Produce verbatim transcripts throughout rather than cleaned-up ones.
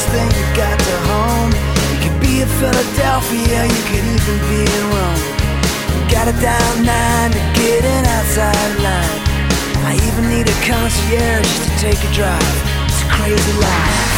thing you got to home. You could be in Philadelphia, you could even be in Rome. You gotta dial nine to get an outside line. I even need a concierge just to take a drive. It's a crazy life.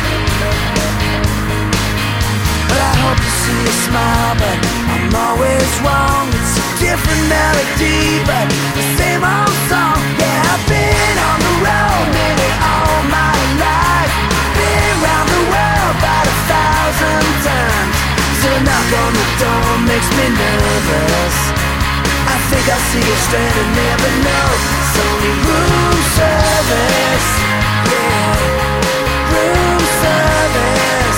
But I hope to see you smile, but I'm always wrong. It's a different melody, but the same old song. Yeah, I've been on the road nearly all my life. Been around the world about a thousand times. So a knock on the door makes me nervous. I think I'll see you stranded, never know. It's only room service. Yeah, room service.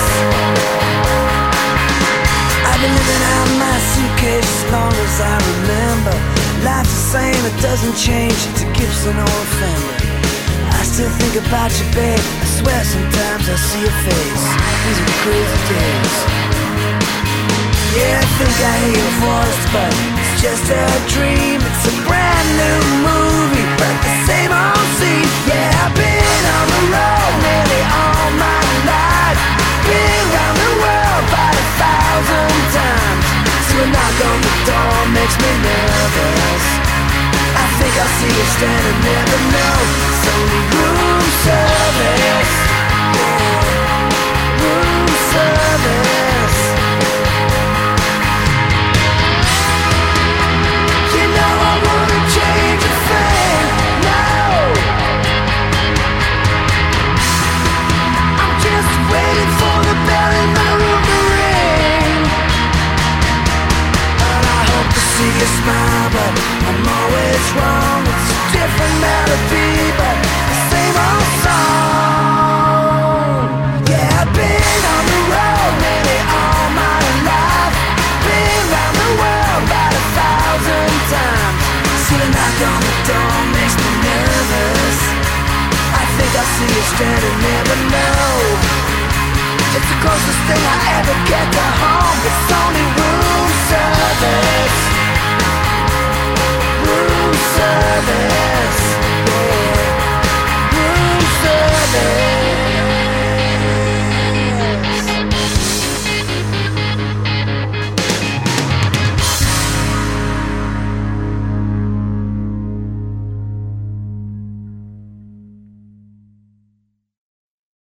I've been living out my suitcase as long as I remember. Life's the same, it doesn't change. It's a Gibson or a Fender. I still think about you, babe. I swear sometimes I see your face. These are crazy days. Yeah, I think I hear your voice, but it's just a dream. It's a brand new movie, but the same old scene. Yeah, I've been on the road nearly all my life. Been around the world about a thousand times. So a knock on the door makes me nervous. I think I'll see you standing, never know. It's only room service. Yeah, room service. You know I wanna change a thing. No, I'm just waiting for the bell in my room to ring. And I hope to see you smile, but I'm always wrong. It's a different melody, but the same old song. Yeah, I've been on the road nearly all my life. Been around the world about a thousand times. See a knock on the door makes me nervous. I think I'll see you stranded, never know. It's the closest thing I ever get to home. It's only room service. Room service.